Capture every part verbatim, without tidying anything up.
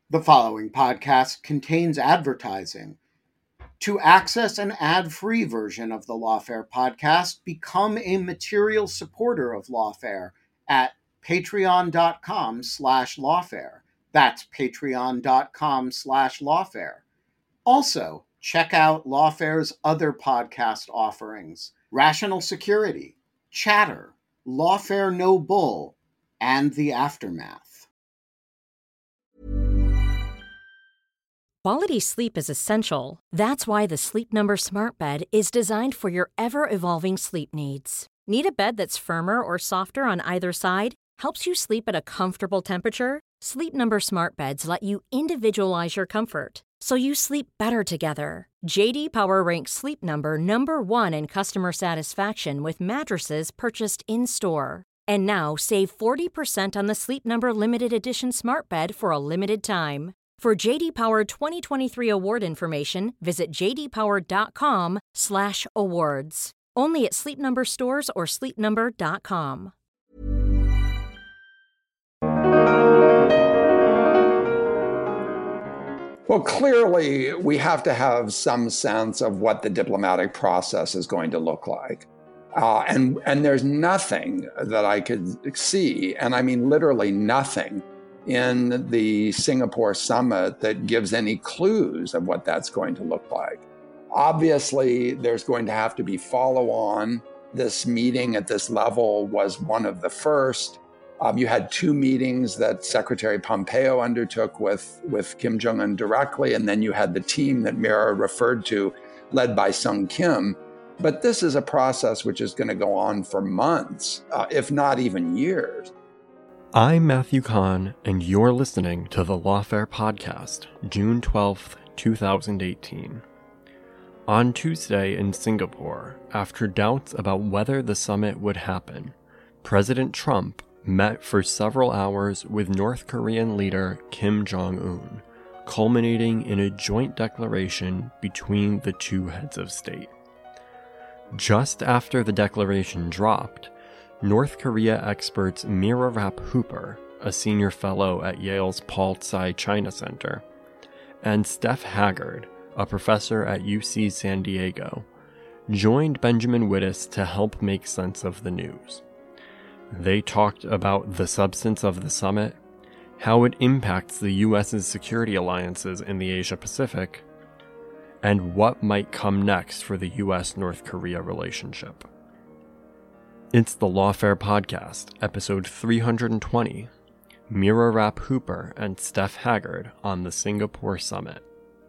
The following podcast contains advertising. To access an ad-free version of the Lawfare podcast, become a material supporter of Lawfare at patreon.com slash lawfare. That's patreon.com slash lawfare. Also, check out Lawfare's other podcast offerings: Rational Security, Chatter, Lawfare No Bull, and The Aftermath. Quality sleep is essential. That's why the Sleep Number Smart Bed is designed for your ever-evolving sleep needs. Need a bed that's firmer or softer on either side? Helps you sleep at a comfortable temperature? Sleep Number Smart Beds let you individualize your comfort, so you sleep better together. J D Power ranks Sleep Number number one in customer satisfaction with mattresses purchased in-store. And now save forty percent on the Sleep Number Limited Edition Smart Bed for a limited time. For J D Power twenty twenty-three award information, visit jdpower.com slash awards. Only at Sleep Number stores or sleep number dot com. Well, clearly, we have to have some sense of what the diplomatic process is going to look like. Uh, and, and there's nothing that I could see, and I mean literally nothing, in the Singapore summit that gives any clues of what that's going to look like. Obviously, there's going to have to be follow-on. This meeting at this level was one of the first. Um, you had two meetings that Secretary Pompeo undertook with, with Kim Jong-un directly, and then you had the team that Mira referred to, led by Sung Kim. But this is a process which is going to go on for months, uh, if not even years. I'm Matthew Kahn, and you're listening to the Lawfare Podcast, June twelfth, twenty eighteen. On Tuesday in Singapore, after doubts about whether the summit would happen, President Trump met for several hours with North Korean leader Kim Jong-un, culminating in a joint declaration between the two heads of state. Just after the declaration dropped, North Korea experts Mira Rapp-Hooper, a senior fellow at Yale's Paul Tsai China Center, and Steph Haggard, a professor at U C San Diego, joined Benjamin Wittes to help make sense of the news. They talked about the substance of the summit, how it impacts the U S's security alliances in the Asia-Pacific, and what might come next for the U S-North Korea relationship. It's the Lawfare Podcast, episode three hundred twenty, Mira Rapp-Hooper and Steph Haggard on the Singapore Summit.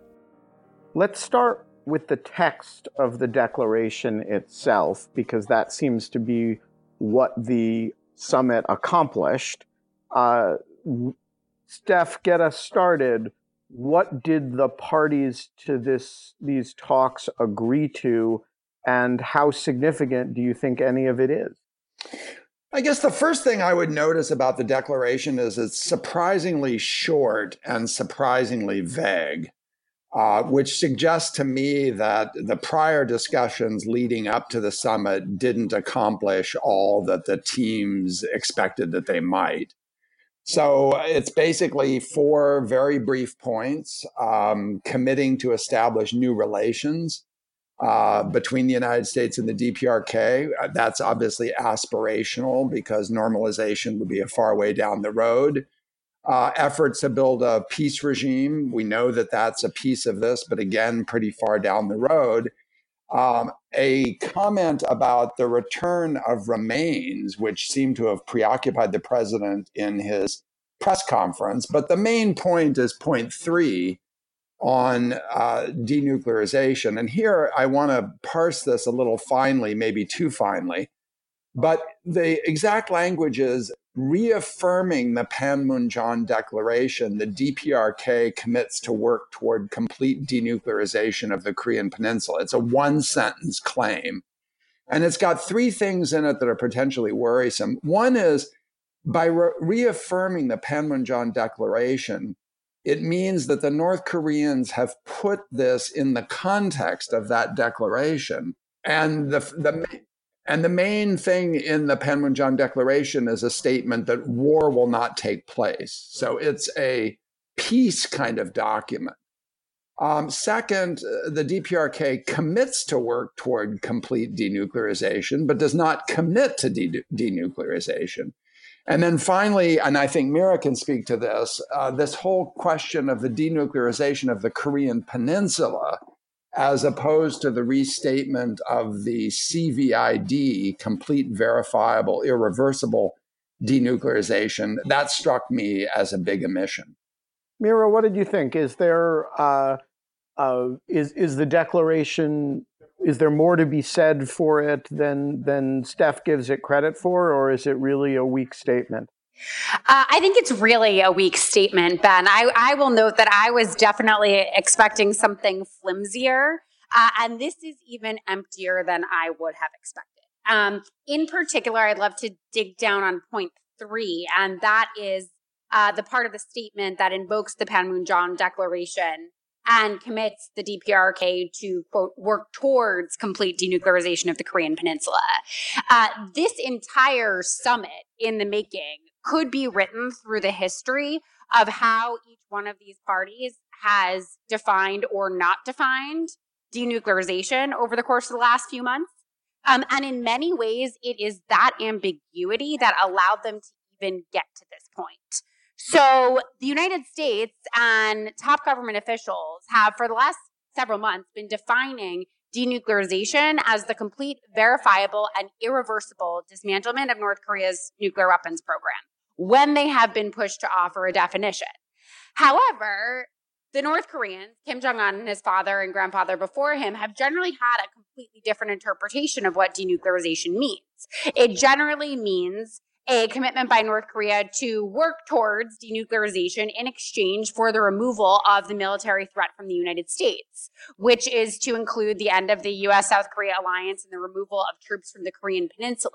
Let's start with the text of the declaration itself, because that seems to be what the summit accomplished. Uh, Steph, get us started. What did the parties to this these talks agree to, and how significant do you think any of it is? I guess the first thing I would notice about the declaration is it's surprisingly short and surprisingly vague, uh, which suggests to me that the prior discussions leading up to the summit didn't accomplish all that the teams expected that they might. So it's basically four very brief points, um, committing to establish new relations uh, between the United States and the D P R K. That's obviously aspirational because normalization would be a far way down the road. Uh, efforts to build a peace regime. We know that that's a piece of this, but again, pretty far down the road. Um, a comment about the return of remains, which seemed to have preoccupied the president in his press conference. But the main point is point three on uh, denuclearization. And here I want to parse this a little finely, maybe too finely. But the exact language is reaffirming the Panmunjom Declaration. The D P R K commits to work toward complete denuclearization of the Korean Peninsula. It's a one-sentence claim. And it's got three things in it that are potentially worrisome. One is, by re- reaffirming the Panmunjom Declaration, it means that the North Koreans have put this in the context of that declaration. And the, the And the main thing in the Panmunjom Declaration is a statement that war will not take place. So it's a peace kind of document. Um, second, the D P R K commits to work toward complete denuclearization, but does not commit to de- denuclearization. And then finally, and I think Mira can speak to this, uh, this whole question of the denuclearization of the Korean Peninsula, as opposed to the restatement of the C V I D, complete, verifiable, irreversible denuclearization, that struck me as a big omission. Mira, what did you think? Is there uh, uh, is is the declaration? Is there more to be said for it than than Steph gives it credit for, or is it really a weak statement? Uh, I think it's really a weak statement, Ben. I, I will note that I was definitely expecting something flimsier, uh, and this is even emptier than I would have expected. Um, in particular, I'd love to dig down on point three, and that is uh, the part of the statement that invokes the Panmunjom Declaration and commits the D P R K to, quote, work towards complete denuclearization of the Korean Peninsula. Uh, this entire summit in the making could be written through the history of how each one of these parties has defined or not defined denuclearization over the course of the last few months. Um, and in many ways, it is that ambiguity that allowed them to even get to this point. So the United States and top government officials have, for the last several months, been defining denuclearization as the complete, verifiable, and irreversible dismantlement of North Korea's nuclear weapons program when they have been pushed to offer a definition. However, the North Koreans, Kim Jong-un and his father and grandfather before him, have generally had a completely different interpretation of what denuclearization means. It generally means a commitment by North Korea to work towards denuclearization in exchange for the removal of the military threat from the United States, which is to include the end of the U S South Korea alliance and the removal of troops from the Korean Peninsula.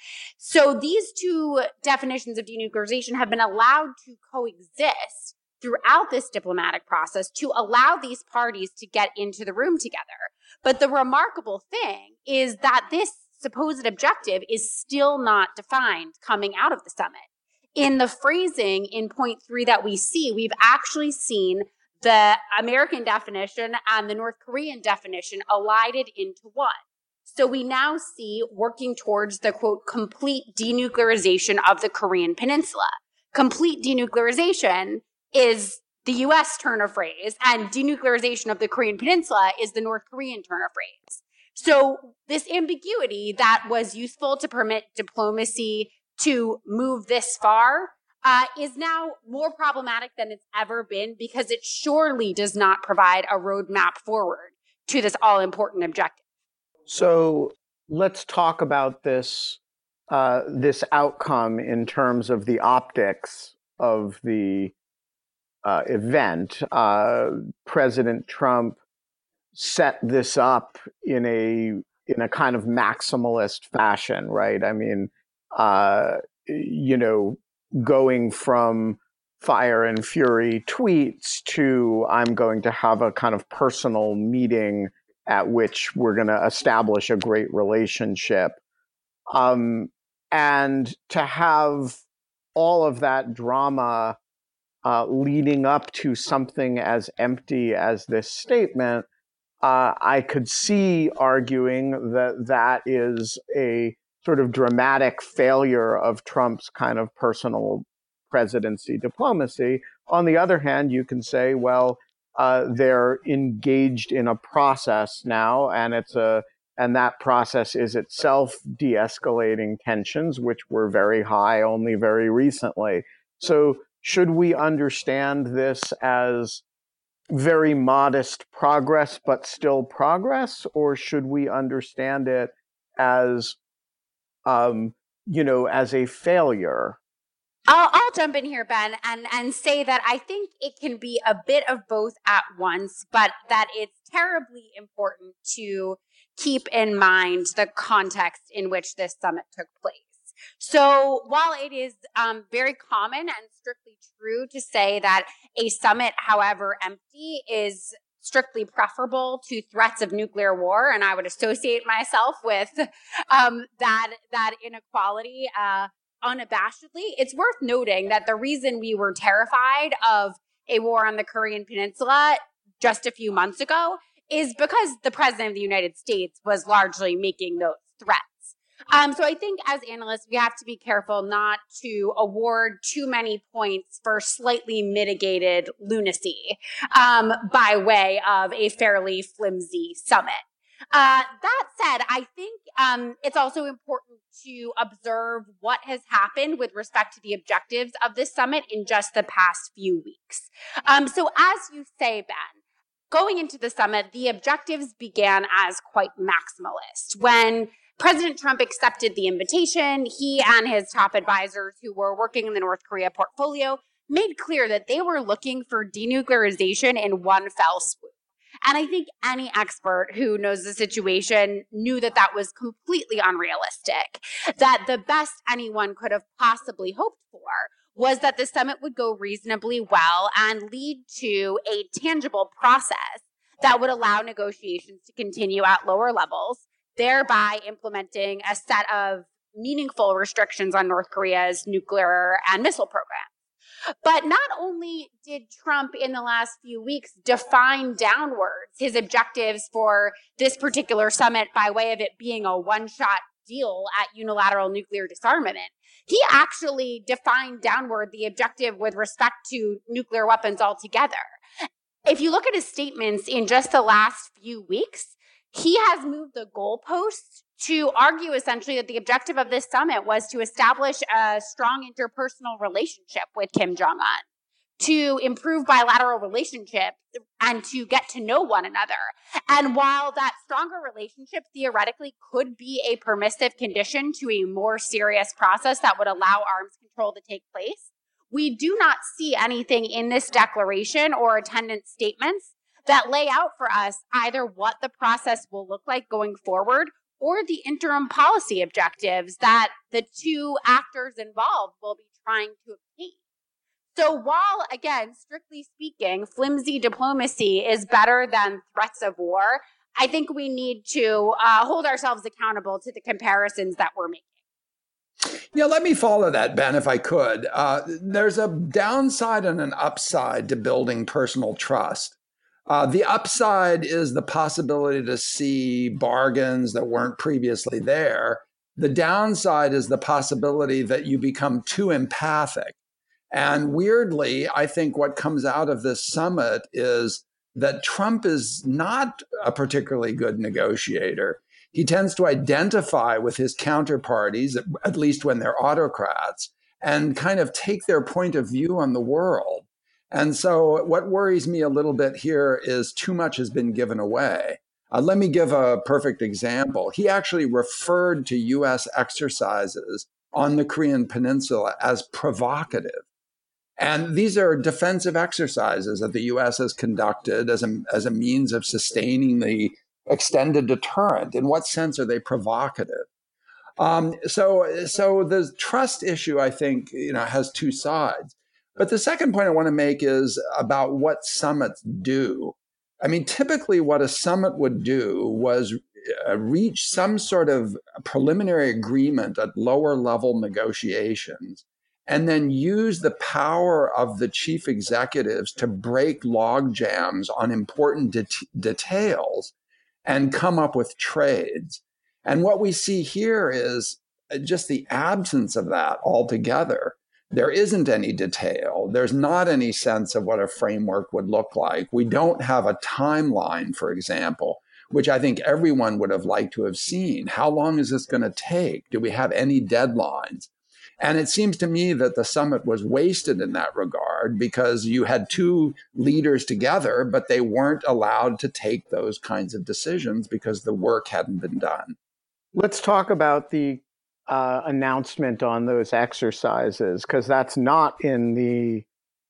So these two definitions of denuclearization have been allowed to coexist throughout this diplomatic process to allow these parties to get into the room together. But the remarkable thing is that this supposed objective is still not defined coming out of the summit. In the phrasing in point three that we see, we've actually seen the American definition and the North Korean definition elided into one. So we now see working towards the, quote, complete denuclearization of the Korean Peninsula. Complete denuclearization is the U S turn of phrase, and denuclearization of the Korean Peninsula is the North Korean turn of phrase. So this ambiguity that was useful to permit diplomacy to move this far uh, is now more problematic than it's ever been, because it surely does not provide a roadmap forward to this all-important objective. So let's talk about this uh, this outcome in terms of the optics of the uh, event. Uh, President Trump set this up in a in a kind of maximalist fashion, right? I mean, uh, you know, going from fire and fury tweets to I'm going to have a kind of personal meeting at which we're going to establish a great relationship. Um, and to have all of that drama uh, leading up to something as empty as this statement, uh, I could see arguing that that is a sort of dramatic failure of Trump's kind of personal presidency diplomacy. On the other hand, you can say, well, uh, they're engaged in a process now, and it's a and that process is itself de-escalating tensions, which were very high only very recently. So should we understand this as very modest progress, but still progress, or should we understand it as, um, you know, as a failure? I'll, I'll jump in here, Ben, and, and say that I think it can be a bit of both at once, but that it's terribly important to keep in mind the context in which this summit took place. So while it is um, very common and strictly true to say that a summit, however empty, is strictly preferable to threats of nuclear war, and I would associate myself with um, that that inequality uh, unabashedly, it's worth noting that the reason we were terrified of a war on the Korean Peninsula just a few months ago is because the president of the United States was largely making those threats. Um, so I think as analysts, we have to be careful not to award too many points for slightly mitigated lunacy um, by way of a fairly flimsy summit. Uh, that said, I think um, it's also important to observe what has happened with respect to the objectives of this summit in just the past few weeks. Um, so as you say, Ben, going into the summit, the objectives began as quite maximalist. When President Trump accepted the invitation, he and his top advisors who were working in the North Korea portfolio made clear that they were looking for denuclearization in one fell swoop. And I think any expert who knows the situation knew that that was completely unrealistic, that the best anyone could have possibly hoped for was that the summit would go reasonably well and lead to a tangible process that would allow negotiations to continue at lower levels, thereby implementing a set of meaningful restrictions on North Korea's nuclear and missile programs. But not only did Trump in the last few weeks define downwards his objectives for this particular summit by way of it being a one-shot deal at unilateral nuclear disarmament, he actually defined downward the objective with respect to nuclear weapons altogether. If you look at his statements in just the last few weeks, he has moved the goalposts to argue essentially that the objective of this summit was to establish a strong interpersonal relationship with Kim Jong-un, to improve bilateral relationships and to get to know one another. And while that stronger relationship theoretically could be a permissive condition to a more serious process that would allow arms control to take place, we do not see anything in this declaration or attendance statements that lay out for us either what the process will look like going forward or the interim policy objectives that the two actors involved will be trying to obtain. So while, again, strictly speaking, flimsy diplomacy is better than threats of war, I think we need to uh, hold ourselves accountable to the comparisons that we're making. Yeah, let me follow that, Ben, if I could. Uh, there's a downside and an upside to building personal trust. Uh, the upside is the possibility to see bargains that weren't previously there. The downside is the possibility that you become too empathic. And weirdly, I think what comes out of this summit is that Trump is not a particularly good negotiator. He tends to identify with his counterparties, at least when they're autocrats, and kind of take their point of view on the world. And so what worries me a little bit here is too much has been given away. Uh, let me give a perfect example. He actually referred to U S exercises on the Korean Peninsula as provocative. And these are defensive exercises that the U S has conducted as a, as a means of sustaining the extended deterrent. In what sense are they provocative? Um, so, so the trust issue, I think, you know, has two sides. But the second point I want to make is about what summits do. I mean, typically what a summit would do was uh, reach some sort of preliminary agreement at lower level negotiations, and then use the power of the chief executives to break log jams on important det- details and come up with trades. And what we see here is just the absence of that altogether. There isn't any detail. There's not any sense of what a framework would look like. We don't have a timeline, for example, which I think everyone would have liked to have seen. How long is this going to take? Do we have any deadlines? And it seems to me that the summit was wasted in that regard because you had two leaders together, but they weren't allowed to take those kinds of decisions because the work hadn't been done. Let's talk about the Uh, announcement on those exercises, because that's not in the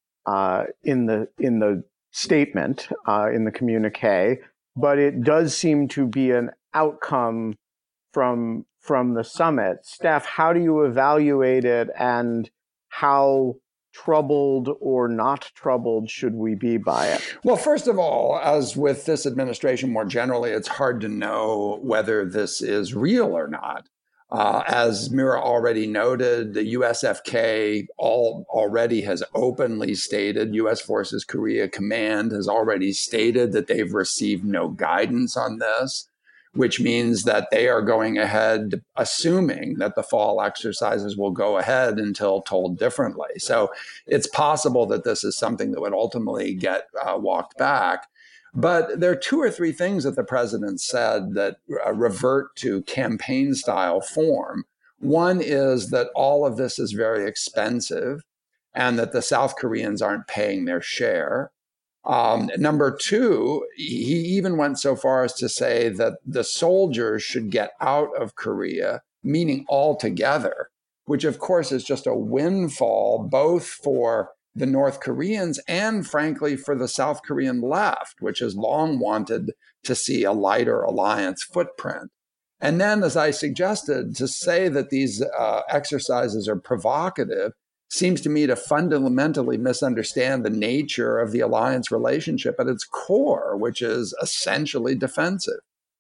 uh, in the in the statement uh, in the communique, but it does seem to be an outcome from from the summit. Steph, how do you evaluate it, and how troubled or not troubled should we be by it? Well, first of all, as with this administration more generally, it's hard to know whether this is real or not. Uh, as Mira already noted, the U S F K all, already has openly stated, U S Forces Korea Command has already stated that they've received no guidance on this, which means that they are going ahead, assuming that the fall exercises will go ahead until told differently. So it's possible that this is something that would ultimately get uh, walked back. But there are two or three things that the president said that uh, revert to campaign style form. One is that all of this is very expensive and that the South Koreans aren't paying their share. Um, number two, he even went so far as to say that the soldiers should get out of Korea, meaning altogether, which of course is just a windfall both for the North Koreans and, frankly, for the South Korean left, which has long wanted to see a lighter alliance footprint. And then, as I suggested, to say that these uh, exercises are provocative seems to me to fundamentally misunderstand the nature of the alliance relationship at its core, which is essentially defensive.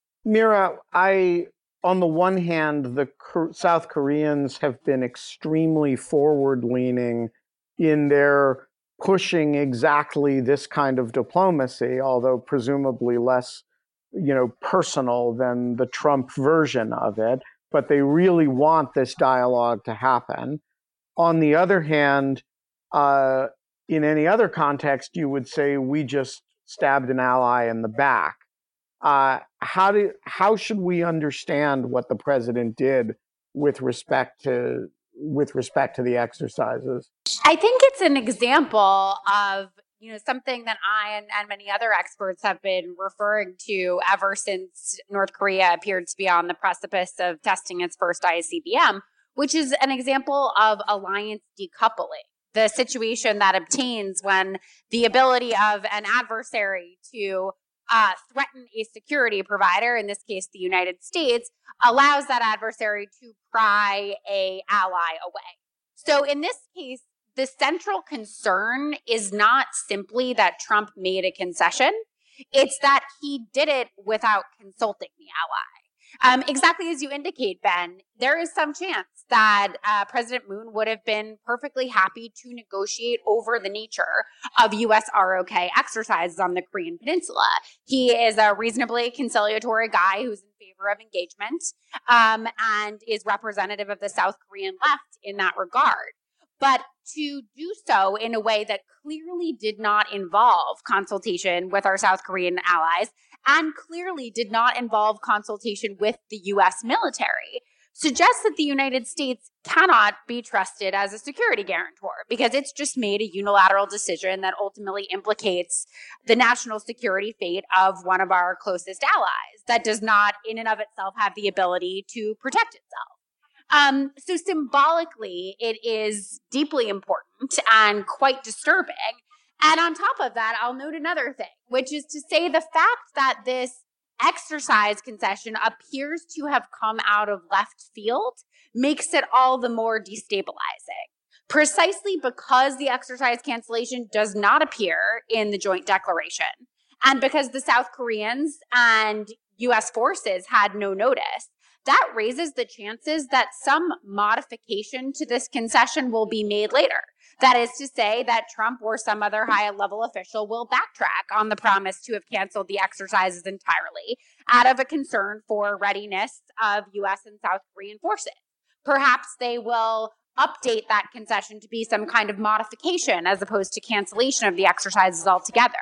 Mira, I, on the one hand, the South Koreans have been extremely forward-leaning in their pushing exactly this kind of diplomacy, although presumably less, you know, personal than the Trump version of it. But they really want this dialogue to happen. On the other hand, uh, in any other context, you would say we just stabbed an ally in the back. Uh, how do how should we understand what the president did with respect to with respect to the exercises? I think it's an example of, you know, something that I and, and many other experts have been referring to ever since North Korea appeared to be on the precipice of testing its first I C B M, which is an example of alliance decoupling, the situation that obtains when the ability of an adversary to uh, threaten a security provider, in this case the United States, allows that adversary to pry a ally away. So in this case, the central concern is not simply that Trump made a concession. It's that he did it without consulting the ally. Um, exactly as you indicate, Ben, there is some chance that uh, President Moon would have been perfectly happy to negotiate over the nature of U S R O K exercises on the Korean Peninsula. He is a reasonably conciliatory guy who's in favor of engagement um, and is representative of the South Korean left in that regard. But to do so in a way that clearly did not involve consultation with our South Korean allies and clearly did not involve consultation with the U S military suggests that the United States cannot be trusted as a security guarantor because it's just made a unilateral decision that ultimately implicates the national security fate of one of our closest allies that does not in and of itself have the ability to protect itself. Um, so symbolically, it is deeply important and quite disturbing. And on top of that, I'll note another thing, which is to say the fact that this exercise concession appears to have come out of left field makes it all the more destabilizing. Precisely because the exercise cancellation does not appear in the joint declaration, and because the South Koreans and U S forces had no notice, that raises the chances that some modification to this concession will be made later. That is to say that Trump or some other high-level official will backtrack on the promise to have canceled the exercises entirely out of a concern for readiness of U S and South Korean forces. Perhaps they will update that concession to be some kind of modification as opposed to cancellation of the exercises altogether.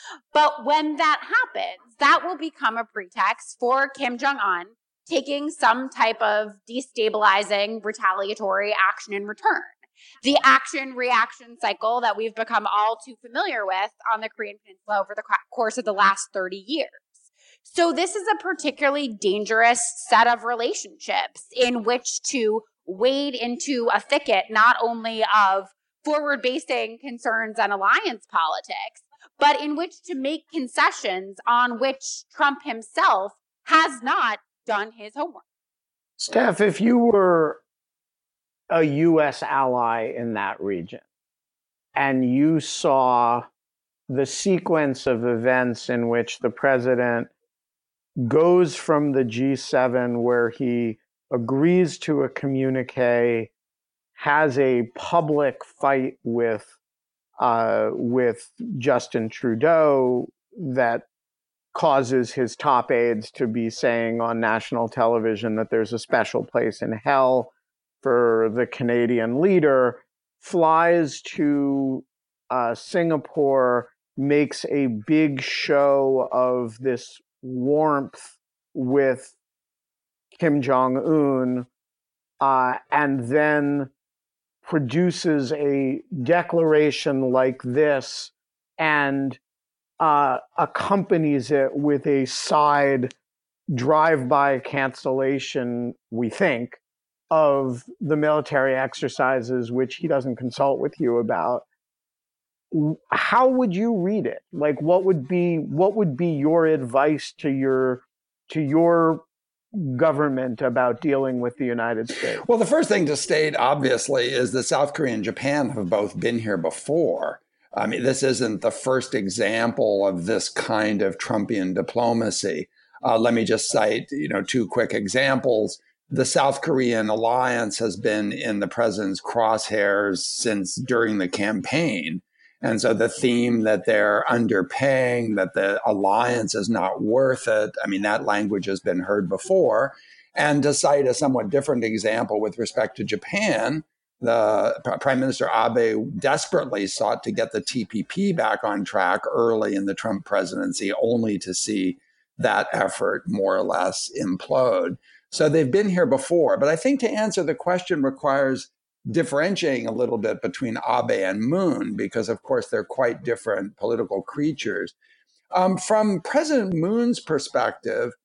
But when that happens, that will become a pretext for Kim Jong-un taking some type of destabilizing retaliatory action in return. The action-reaction cycle that we've become all too familiar with on the Korean Peninsula over the course of the last thirty years. So this is a particularly dangerous set of relationships in which to wade into a thicket not only of forward-basing concerns and alliance politics, but in which to make concessions on which Trump himself has not done his homework. Steph, if you were a U S ally in that region and you saw the sequence of events in which the president goes from the G seven where he agrees to a communique, has a public fight with uh, with Justin Trudeau that causes his top aides to be saying on national television that there's a special place in hell for the Canadian leader, flies to uh, Singapore, makes a big show of this warmth with Kim Jong-un, uh, and then produces a declaration like this and uh, accompanies it with a side drive-by cancellation, we think, of the military exercises, which he doesn't consult with you about. How would you read it? Like, what would be what would be your advice to your to your government about dealing with the United States? Well, the first thing to state, obviously, is that South Korea and Japan have both been here before. I mean, this isn't the first example of this kind of Trumpian diplomacy. Uh, let me just cite, you know, two quick examples. The South Korean alliance has been in the president's crosshairs since during the campaign. And so the theme that they're underpaying, that the alliance is not worth it, I mean, that language has been heard before. And to cite a somewhat different example with respect to Japan, the Prime Minister Abe desperately sought to get the T P P back on track early in the Trump presidency, only to see that effort more or less implode. So they've been here before. But I think to answer the question requires differentiating a little bit between Abe and Moon, because of course they're quite different political creatures. Um, from President Moon's perspective,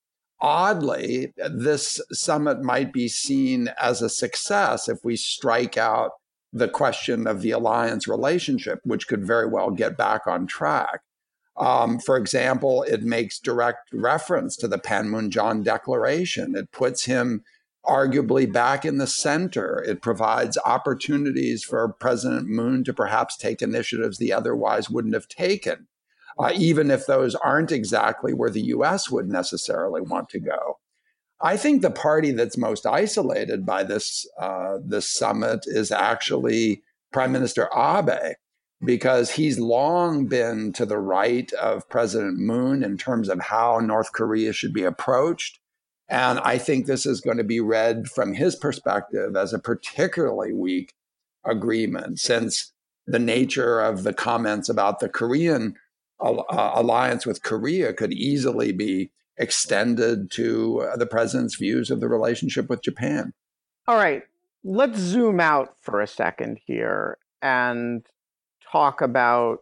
oddly, this summit might be seen as a success if we strike out the question of the alliance relationship, which could very well get back on track. Um, for example, it makes direct reference to the Panmunjom Declaration. It puts him arguably back in the center. It provides opportunities for President Moon to perhaps take initiatives he otherwise wouldn't have taken, uh, even if those aren't exactly where the U S would necessarily want to go. I think the party that's most isolated by this, uh, this summit is actually Prime Minister Abe, because he's long been to the right of President Moon in terms of how North Korea should be approached. And I think this is going to be read from his perspective as a particularly weak agreement, since the nature of the comments about the Korean uh, alliance with Korea could easily be extended to uh, the president's views of the relationship with Japan. All right, let's zoom out for a second here and talk about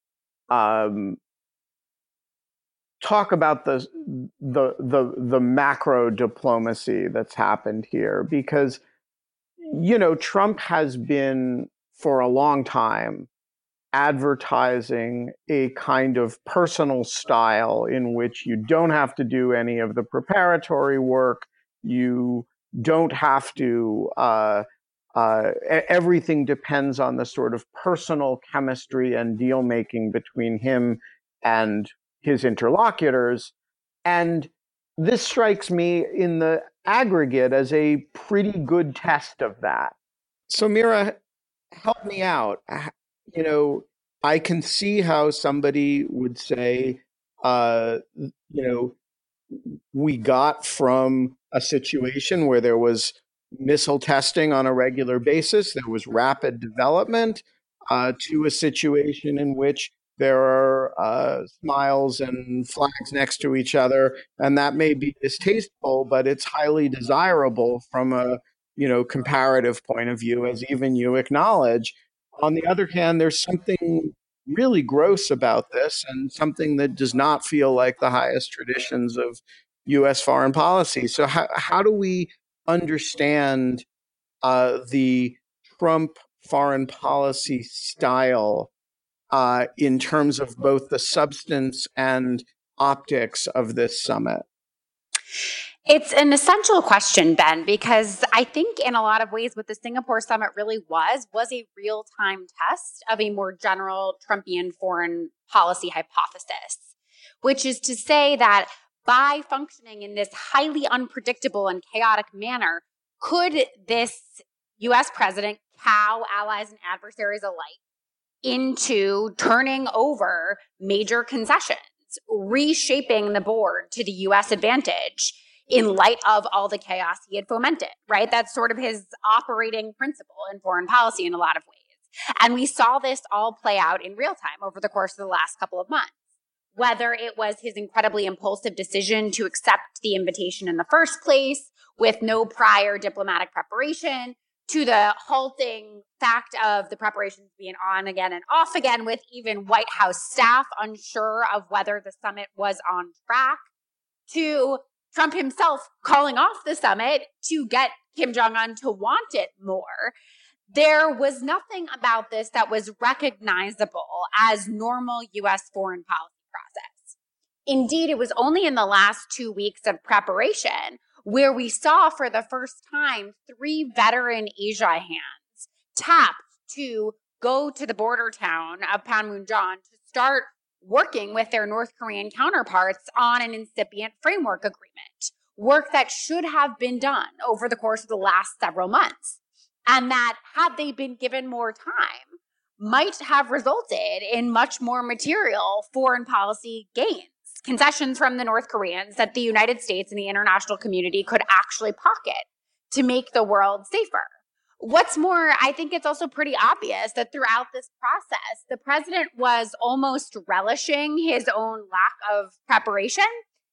um, talk about the, the the the macro diplomacy that's happened here, because you know Trump has been for a long time advertising a kind of personal style in which you don't have to do any of the preparatory work, you don't have to uh, uh, everything depends on the sort of personal chemistry and deal making between him and his interlocutors. And this strikes me in the aggregate as a pretty good test of that. So Mira, help me out. You know, I can see how somebody would say, uh, you know, we got from a situation where there was missile testing on a regular basis, there was rapid development, uh, to a situation in which there are uh, smiles and flags next to each other, and that may be distasteful, but it's highly desirable from a you know comparative point of view, as even you acknowledge. On the other hand, there's something really gross about this, and something that does not feel like the highest traditions of U S foreign policy. So how how do we understand uh, the Trump foreign policy style Uh, in terms of both the substance and optics of this summit? It's an essential question, Ben, because I think in a lot of ways what the Singapore summit really was, was a real-time test of a more general Trumpian foreign policy hypothesis, which is to say that by functioning in this highly unpredictable and chaotic manner, Could this U S president cow allies and adversaries alike into turning over major concessions, reshaping the board to the U S advantage in light of all the chaos he had fomented, right? That's sort of his operating principle in foreign policy in a lot of ways. And we saw this all play out in real time over the course of the last couple of months. Whether it was his incredibly impulsive decision to accept the invitation in the first place with no prior diplomatic preparation, to the halting fact of the preparations being on again and off again, with even White House staff unsure of whether the summit was on track, to Trump himself calling off the summit to get Kim Jong-un to want it more. There was nothing about this that was recognizable as normal U S foreign policy process. Indeed, it was only in the last two weeks of preparation where we saw for the first time three veteran Asia hands tapped to go to the border town of Panmunjom to start working with their North Korean counterparts on an incipient framework agreement, work that should have been done over the course of the last several months. And that, had they been given more time, might have resulted in much more material foreign policy gains, concessions from the North Koreans that the United States and the international community could actually pocket to make the world safer. What's more, I think it's also pretty obvious that throughout this process, the president was almost relishing his own lack of preparation.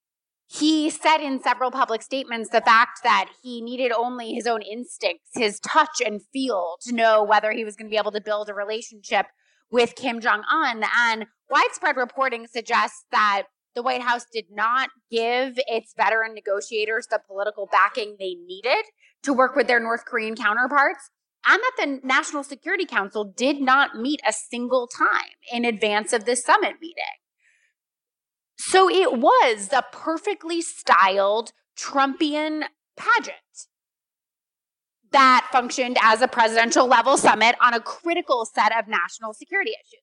He said in several public statements the fact that he needed only his own instincts, his touch and feel to know whether he was going to be able to build a relationship with Kim Jong-un. And widespread reporting suggests that the White House did not give its veteran negotiators the political backing they needed to work with their North Korean counterparts, and that the National Security Council did not meet a single time in advance of this summit meeting. So it was a perfectly styled Trumpian pageant that functioned as a presidential level summit on a critical set of national security issues.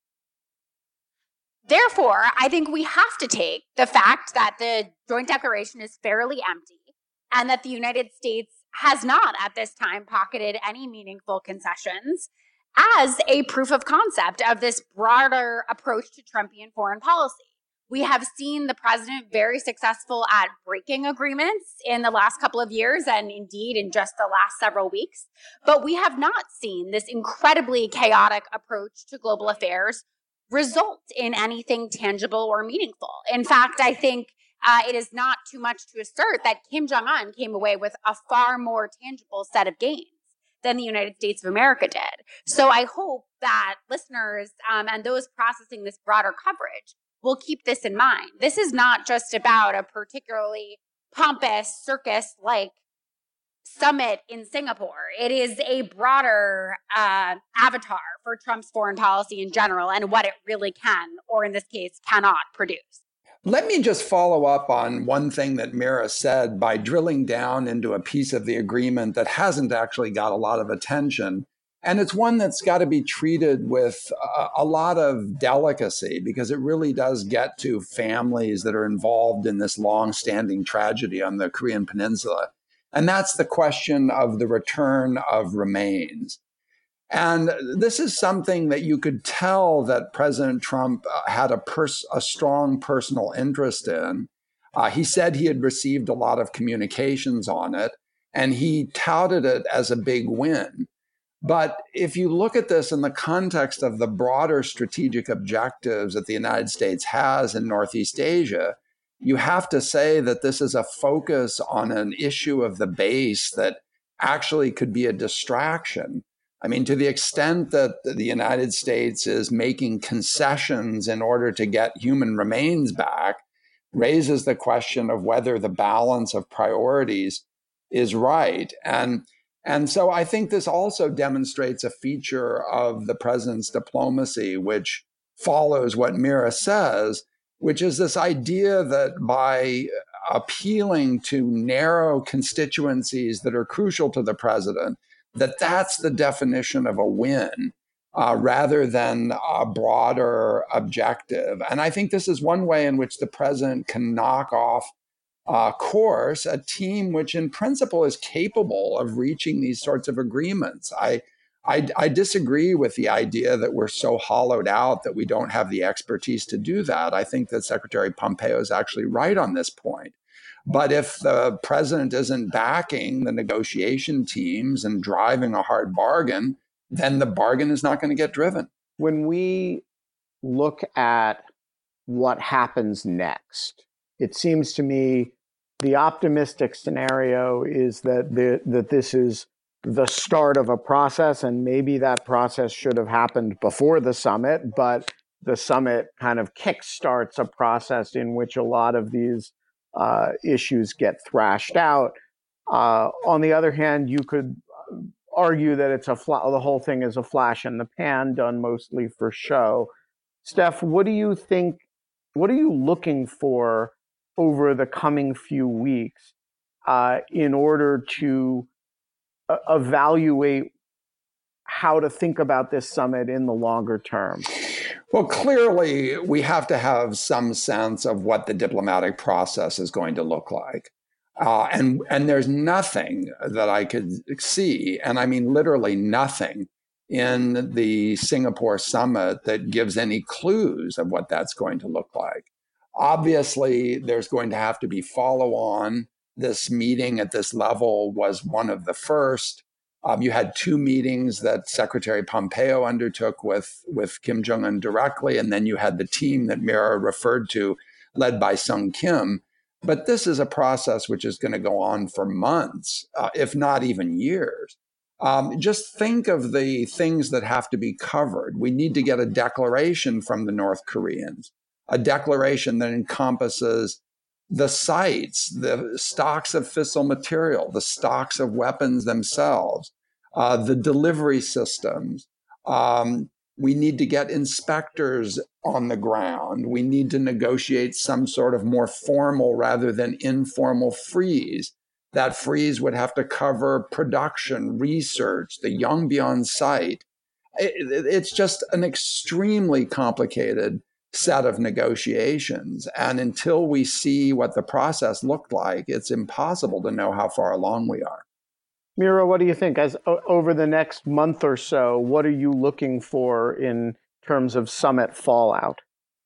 Therefore, I think we have to take the fact that the joint declaration is fairly empty and that the United States has not at this time pocketed any meaningful concessions as a proof of concept of this broader approach to Trumpian foreign policy. We have seen the president very successful at breaking agreements in the last couple of years, and indeed in just the last several weeks. But we have not seen this incredibly chaotic approach to global affairs result in anything tangible or meaningful. In fact, I think uh, it is not too much to assert that Kim Jong-un came away with a far more tangible set of gains than the United States of America did. So I hope that listeners um, and those processing this broader coverage will keep this in mind. This is not just about a particularly pompous circus-like summit in Singapore. It is a broader uh, avatar for Trump's foreign policy in general and what it really can, or in this case, cannot produce. Let me just follow up on one thing that Mira said by drilling down into a piece of the agreement that hasn't actually got a lot of attention. And it's one that's got to be treated with a, a lot of delicacy because it really does get to families that are involved in this long-standing tragedy on the Korean Peninsula. And that's the question of the return of remains. And this is something that you could tell that President Trump had a, pers- a strong personal interest in. Uh, he said he had received a lot of communications on it, and he touted it as a big win. But if you look at this in the context of the broader strategic objectives that the United States has in Northeast Asia, you have to say that this is a focus on an issue of the base that actually could be a distraction. I mean, to the extent that the United States is making concessions in order to get human remains back, raises the question of whether the balance of priorities is right. And, and so I think this also demonstrates a feature of the president's diplomacy, which follows what Mira says, which is this idea that by appealing to narrow constituencies that are crucial to the president, that that's the definition of a win uh, rather than a broader objective. And I think this is one way in which the president can knock off uh, course, a team which in principle is capable of reaching these sorts of agreements. I, I, I disagree with the idea that we're so hollowed out that we don't have the expertise to do that. I think that Secretary Pompeo is actually right on this point. But if the president isn't backing the negotiation teams and driving a hard bargain, then the bargain is not going to get driven. When we look at what happens next, it seems to me the optimistic scenario is that the, that this is the start of a process, and maybe that process should have happened before the summit, but the summit kind of kickstarts a process in which a lot of these uh, issues get thrashed out. Uh, on the other hand, you could argue that it's a fla- the whole thing is a flash in the pan, done mostly for show. Steph, what do you think? What are you looking for over the coming few weeks uh, in order to uh, evaluate how to think about this summit in the longer term? Well, clearly, we have to have some sense of what the diplomatic process is going to look like. Uh, and, and there's nothing that I could see, and I mean literally nothing, in the Singapore summit that gives any clues of what that's going to look like. Obviously, there's going to have to be follow-on. This meeting at this level was one of the first. Um, you had two meetings that Secretary Pompeo undertook with, with Kim Jong-un directly, and then you had the team that Mira referred to, led by Sung Kim. But this is a process which is going to go on for months, uh, if not even years. Um, just think of the things that have to be covered. We need to get a declaration from the North Koreans, a declaration that encompasses the sites, the stocks of fissile material, the stocks of weapons themselves, uh, the delivery systems. Um, we need to get inspectors on the ground. We need to negotiate some sort of more formal rather than informal freeze. That freeze would have to cover production, research, the Yongbyon site. It, it's just an extremely complicated set of negotiations. And until we see what the process looked like, it's impossible to know how far along we are. Mira, what do you think? As o- over the next month or so, what are you looking for in terms of summit fallout?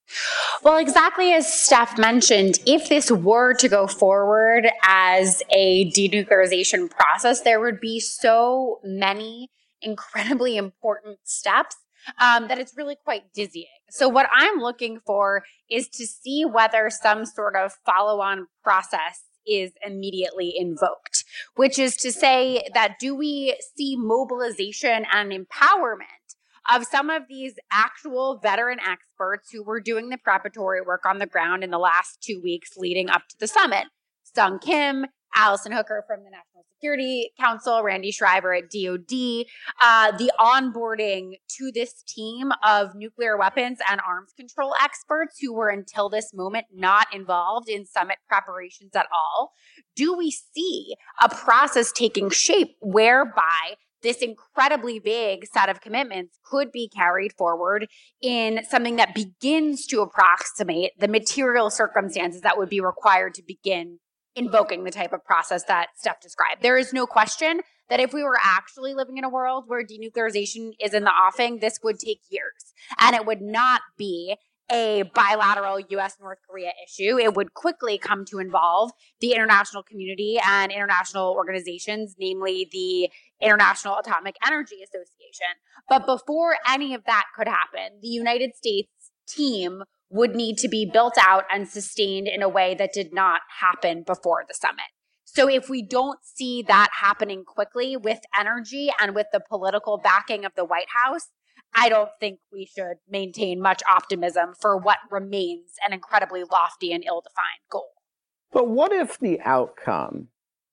Well, exactly as Steph mentioned, if this were to go forward as a denuclearization process, there would be so many incredibly important steps um, that it's really quite dizzying. So what I'm looking for is to see whether some sort of follow-on process is immediately invoked, which is to say that do we see mobilization and empowerment of some of these actual veteran experts who were doing the preparatory work on the ground in the last two weeks leading up to the summit? Sung Kim, Allison Hooker from the National Security Council, Randy Schreiber at D O D, uh, the onboarding to this team of nuclear weapons and arms control experts who were until this moment not involved in summit preparations at all. Do we see a process taking shape whereby this incredibly big set of commitments could be carried forward in something that begins to approximate the material circumstances that would be required to begin invoking the type of process that Steph described? There is no question that if we were actually living in a world where denuclearization is in the offing, this would take years. And it would not be a bilateral U S North Korea issue. It would quickly come to involve the international community and international organizations, namely the International Atomic Energy Association. But before any of that could happen, the United States team would need to be built out and sustained in a way that did not happen before the summit. So if we don't see that happening quickly with energy and with the political backing of the White House, I don't think we should maintain much optimism for what remains an incredibly lofty and ill-defined goal. But what if the outcome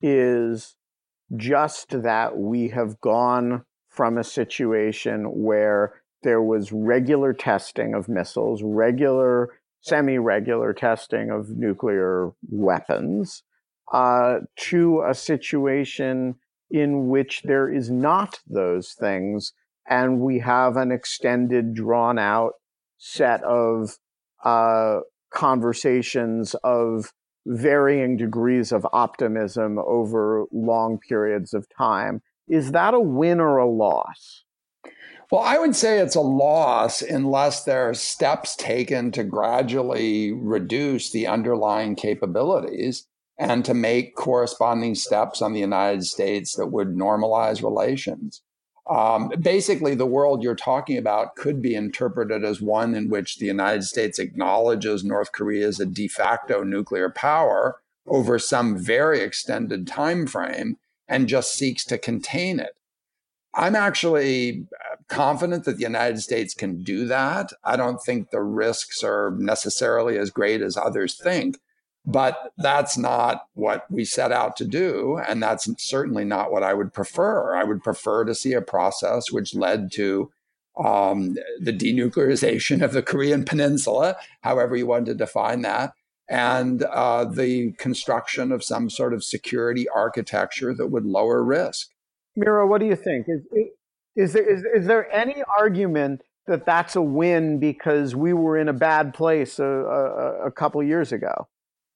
is just that we have gone from a situation where there was regular testing of missiles, regular, semi-regular testing of nuclear weapons, uh, to a situation in which there is not those things, and we have an extended, drawn-out set of uh, conversations of varying degrees of optimism over long periods of time. Is that a win or a loss? Well, I would say it's a loss unless there are steps taken to gradually reduce the underlying capabilities and to make corresponding steps on the United States that would normalize relations. Um, basically, the world you're talking about could be interpreted as one in which the United States acknowledges North Korea as a de facto nuclear power over some very extended time frame and just seeks to contain it. I'm actually confident that the United States can do that. I don't think the risks are necessarily as great as others think, but that's not what we set out to do. And that's certainly not what I would prefer. I would prefer to see a process which led to um, the denuclearization of the Korean Peninsula, however you want to define that, and uh, the construction of some sort of security architecture that would lower risk. Mira, what do you think? Is, is, there, is, is there any argument that that's a win because we were in a bad place a, a, a couple years ago?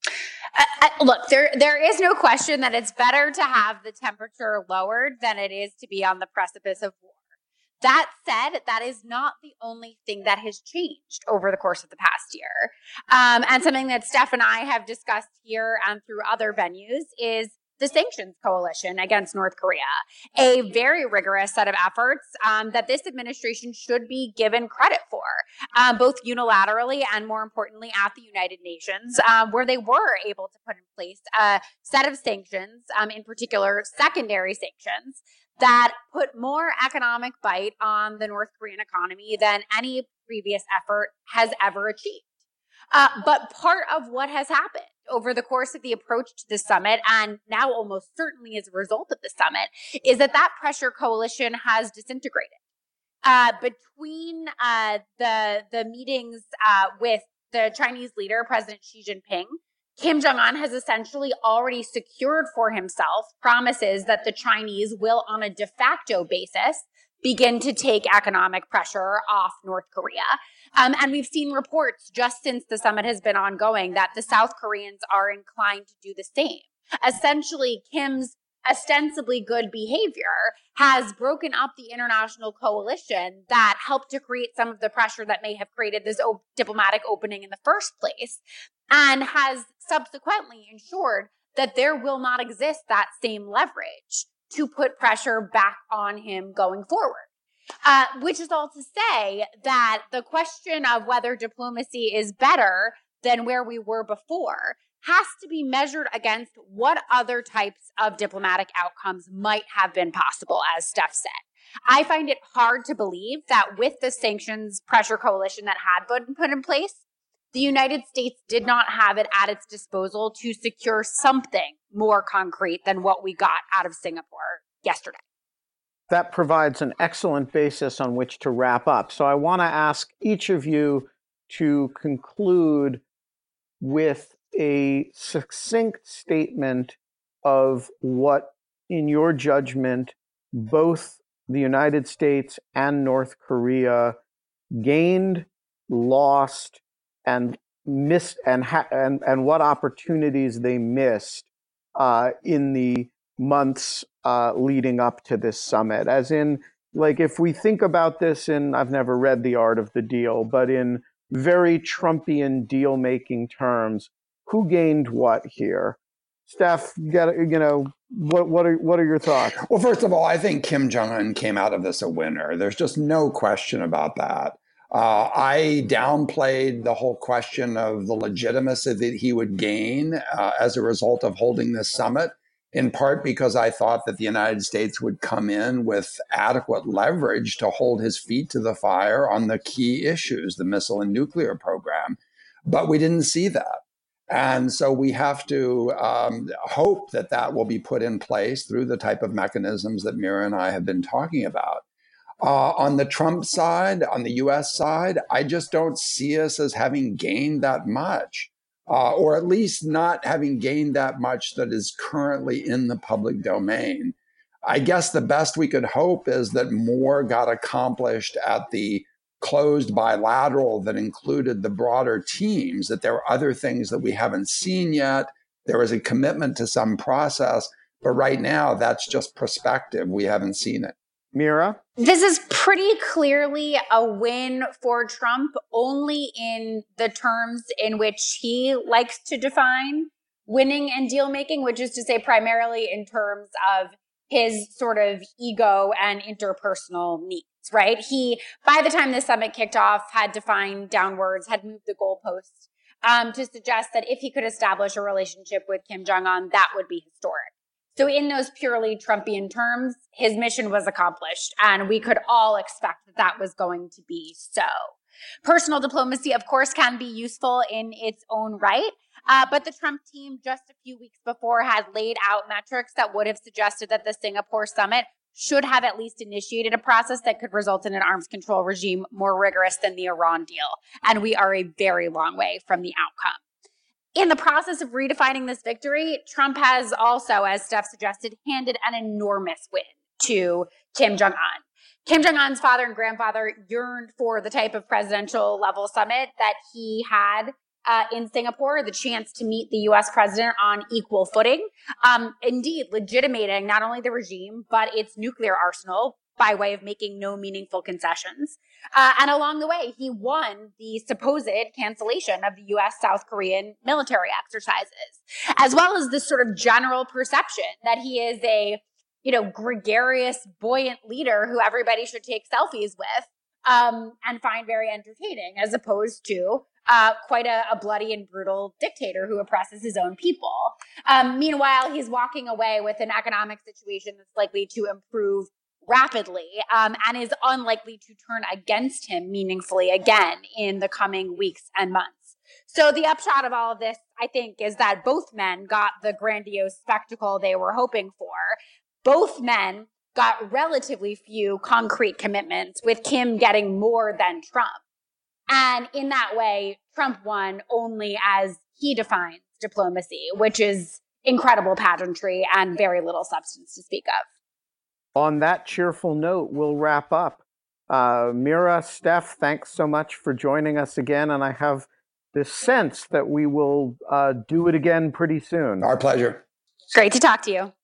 Uh, look, there there is no question that it's better to have the temperature lowered than it is to be on the precipice of war. That said, that is not the only thing that has changed over the course of the past year. Um, and something that Steph and I have discussed here and through other venues is the sanctions coalition against North Korea, a very rigorous set of efforts um, that this administration should be given credit for, uh, both unilaterally and more importantly at the United Nations, uh, where they were able to put in place a set of sanctions, um, in particular secondary sanctions, that put more economic bite on the North Korean economy than any previous effort has ever achieved. Uh, but part of what has happened over the course of the approach to the summit, and now almost certainly as a result of the summit, is that that pressure coalition has disintegrated. Uh, between uh, the the meetings uh, with the Chinese leader, President Xi Jinping, Kim Jong-un has essentially already secured for himself promises that the Chinese will, on a de facto basis, begin to take economic pressure off North Korea. Um, and we've seen reports just since the summit has been ongoing that the South Koreans are inclined to do the same. Essentially, Kim's ostensibly good behavior has broken up the international coalition that helped to create some of the pressure that may have created this op- diplomatic opening in the first place, and has subsequently ensured that there will not exist that same leverage to put pressure back on him going forward. Uh, which is all to say that the question of whether diplomacy is better than where we were before has to be measured against what other types of diplomatic outcomes might have been possible, as Steph said. I find it hard to believe that with the sanctions pressure coalition that had been put in place, the United States did not have it at its disposal to secure something more concrete than what we got out of Singapore yesterday. That provides an excellent basis on which to wrap up. So I want to ask each of you to conclude with a succinct statement of what, in your judgment, both the United States and North Korea gained, lost, and missed, and ha- and and what opportunities they missed uh, in the months uh, leading up to this summit. As in, like, if we think about this in, I've never read The Art of the Deal, but in very Trumpian deal-making terms, who gained what here? Steph, get, you know, what what are what are your thoughts? Well, first of all, I think Kim Jong-un came out of this a winner. There's just no question about that. Uh, I downplayed the whole question of the legitimacy that he would gain uh, as a result of holding this summit, in part because I thought that the United States would come in with adequate leverage to hold his feet to the fire on the key issues, the missile and nuclear program. But we didn't see that. And so we have to um, hope that that will be put in place through the type of mechanisms that Mira and I have been talking about. Uh, on the Trump side, on the U S side, I just don't see us as having gained that much. Uh, or at least not having gained that much that is currently in the public domain. I guess the best we could hope is that more got accomplished at the closed bilateral that included the broader teams, that there are other things that we haven't seen yet, there was a commitment to some process. But right now, that's just perspective. We haven't seen it. Mira? This is pretty clearly a win for Trump, only in the terms in which he likes to define winning and deal making, which is to say primarily in terms of his sort of ego and interpersonal needs, right? He, by the time the summit kicked off, had defined downwards, had moved the goalposts um, to suggest that if he could establish a relationship with Kim Jong-un, that would be historic. So in those purely Trumpian terms, his mission was accomplished, and we could all expect that that was going to be so. Personal diplomacy, of course, can be useful in its own right, uh, but the Trump team just a few weeks before had laid out metrics that would have suggested that the Singapore summit should have at least initiated a process that could result in an arms control regime more rigorous than the Iran deal, and we are a very long way from the outcome. In the process of redefining this victory, Trump has also, as Steph suggested, handed an enormous win to Kim Jong-un. Kim Jong-un's father and grandfather yearned for the type of presidential level summit that he had uh, in Singapore, the chance to meet the U S president on equal footing, um, indeed legitimating not only the regime, but its nuclear arsenal by way of making no meaningful concessions. Uh, and along the way, he won the supposed cancellation of the U S South Korean military exercises, as well as this sort of general perception that he is a, you know, gregarious, buoyant leader who everybody should take selfies with um, and find very entertaining, as opposed to uh, quite a, a bloody and brutal dictator who oppresses his own people. Um, meanwhile, he's walking away with an economic situation that's likely to improve rapidly um, and is unlikely to turn against him meaningfully again in the coming weeks and months. So the upshot of all of this, I think, is that both men got the grandiose spectacle they were hoping for. Both men got relatively few concrete commitments, with Kim getting more than Trump. And in that way, Trump won only as he defines diplomacy, which is incredible pageantry and very little substance to speak of. On that cheerful note, we'll wrap up. Uh, Mira, Steph, thanks so much for joining us again. And I have this sense that we will uh, do it again pretty soon. Our pleasure. Great to talk to you.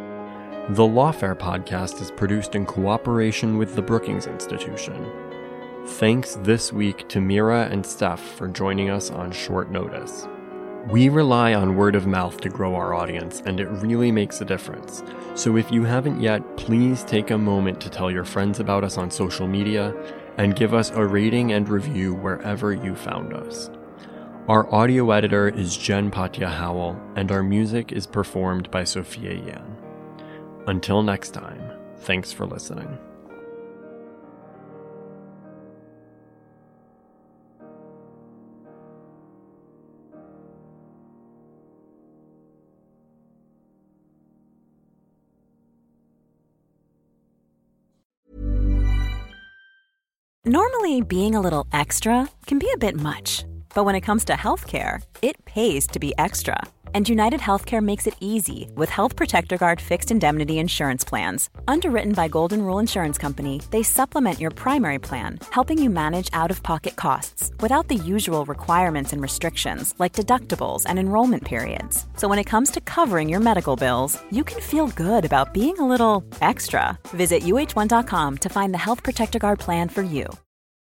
The Lawfare podcast is produced in cooperation with the Brookings Institution. Thanks this week to Mira and Steph for joining us on short notice. We rely on word of mouth to grow our audience, and it really makes a difference. So if you haven't yet, please take a moment to tell your friends about us on social media and give us a rating and review wherever you found us. Our audio editor is Jen Patja Howell, and our music is performed by Sophia Yan. Until next time, thanks for listening. Normally, being a little extra can be a bit much, but when it comes to healthcare, it pays to be extra. And United Healthcare makes it easy with Health Protector Guard fixed indemnity insurance plans. Underwritten by Golden Rule Insurance Company, they supplement your primary plan, helping you manage out-of-pocket costs without the usual requirements and restrictions like deductibles and enrollment periods. So when it comes to covering your medical bills, you can feel good about being a little extra. Visit U H one dot com to find the Health Protector Guard plan for you.